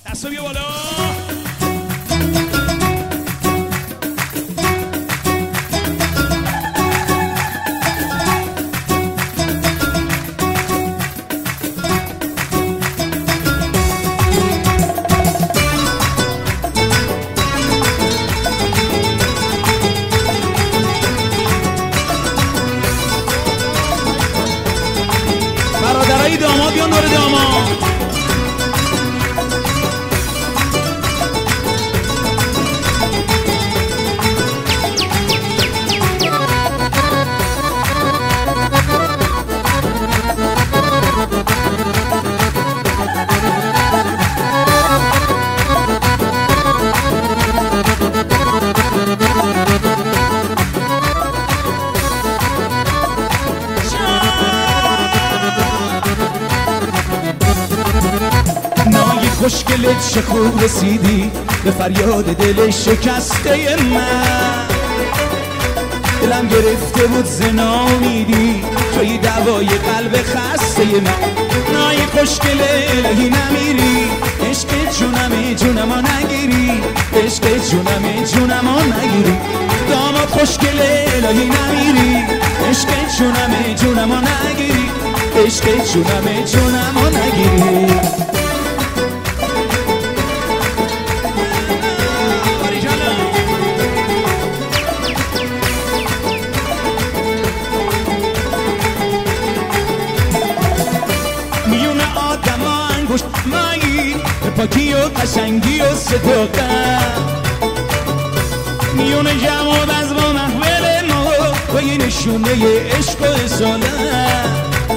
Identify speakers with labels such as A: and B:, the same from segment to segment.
A: دستو بیا بالا. برادرای داماد یا نور داماد، خوشگلت چه خوب رسیدی به فریاد دل شکسته من، دلم گرفته بود زنا میدی توی دوای قلب خسته من. نای خوشگل الهی نمیری، عشق جونمو نگیری، عشق جونمو نگیری. داماد خوشگل الهی نمیری، عشق جونمو نگیری، عشق جونمو نگیری. مایی پاکی و قشنگی و صداقت میون جماد از با محول ما با یه نشونه عشق و اصالت.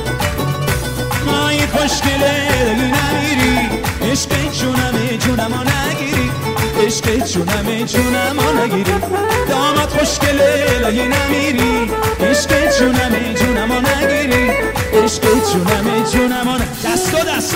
A: مایی خوشگل الهی نمیری، عشق جونمو نگیری، عشق جونمو نگیری. داماد خوشگل الهی نمیری، عشق جونمو نگیری، عشق جونمو نگیری. دستو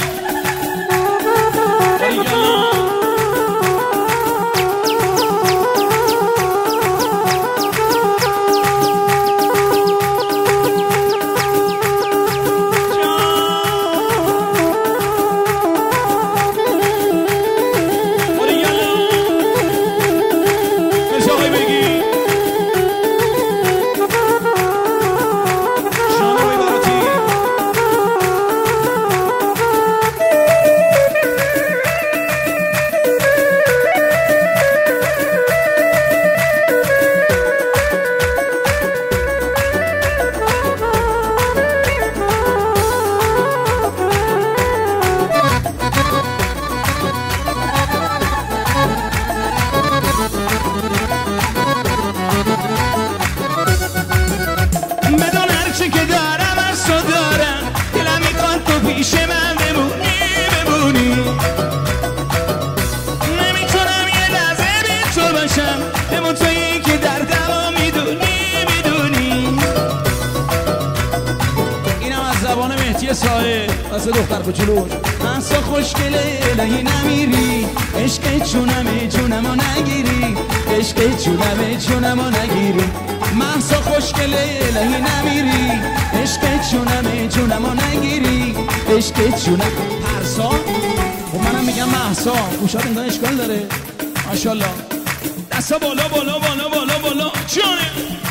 A: واسه دختر کوچولو. محسا خوشگل الهی نمیری، عشق جونمو نگیری، عشق جونمو نگیری. محسا خوشگل الهی نمیری، عشق جونمو نگیری، عشق پرسا. خب منم میگم محسا، گوشات انگار اشکال داره. ماشاءالله. دستا بالا بالا بالا بالا بالا. جونه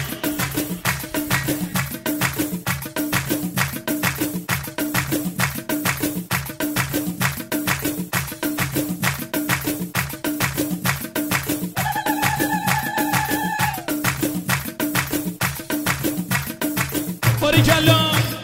A: باریکالله.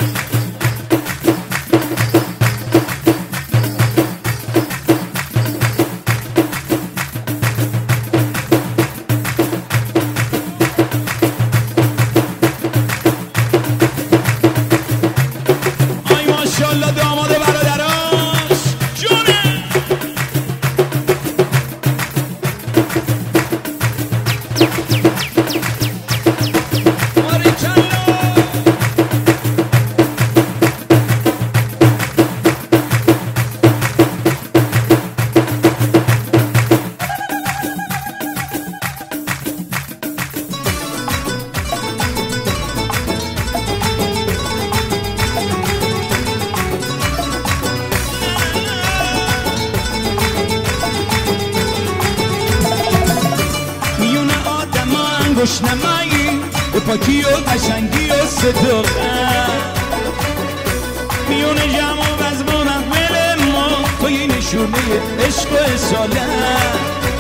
A: آی ماشاءالله داماد برادراش. جونه باریکالله. خوشنمایی به پاکی و قشنگی و صداقت میون جمع و بزم و محمل ما توی نشونه عشق و اصالت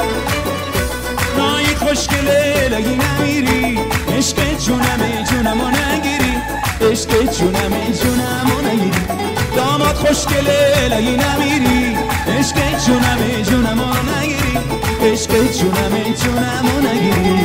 A: نایی خوشگله لگی نمیری عشق جونمو نگیری عشق جونمو نگیری داماد خوشگله لگی نمیری عشق جونمو نگیری عشق جونمو نگیری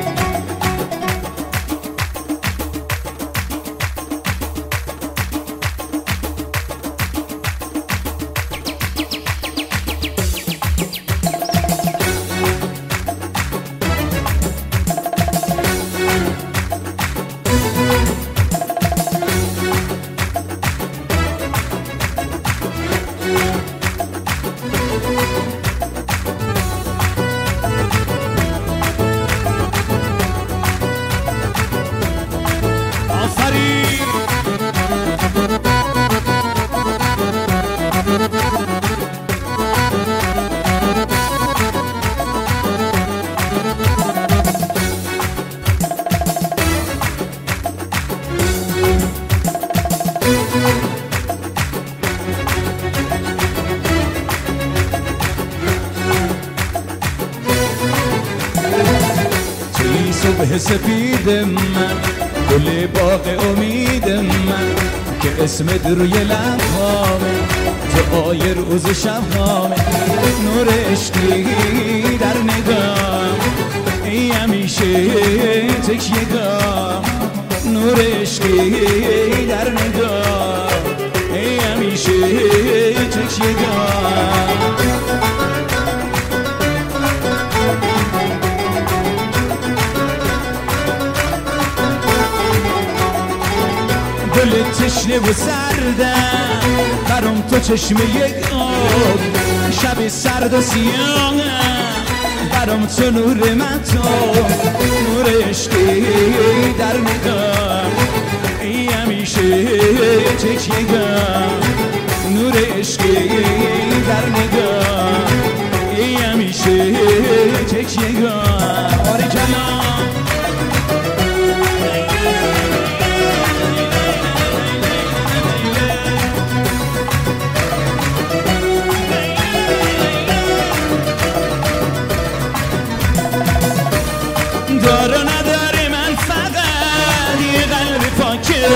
A: صبح سپید من گل باغ امید من که اسمت روی لبهامه دعای روز شبهامه نور عشقی در نگاه ای همیشه تکیه‌گاه نور عشقی در نگاه ای همیشه تکیه‌گاه دل تشنه و سردم برام تو چشمه یک آب شب سرد و سیاه برام تو نور مهتاب نور عشقی در نگاه ای همیشه تکیه‌گاه نور عشقی در نگاه ای همیشه تکیه‌گاه آره کلام دار و نداره من فقط یه قلب پاکه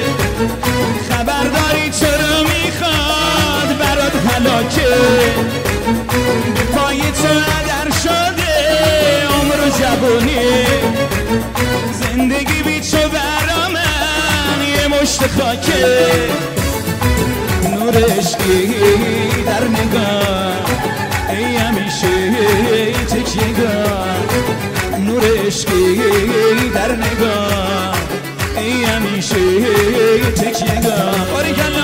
A: خبرداری چرا میخواد برات هلاکه به پای تو هدر شده عمر و جوانی زندگی بی تو برا من یه مشت خاکه نور عشقی در نگاه ای همیشه تکیه‌گاه نور عشقی در نگاه ای همیشه تکیه‌گاه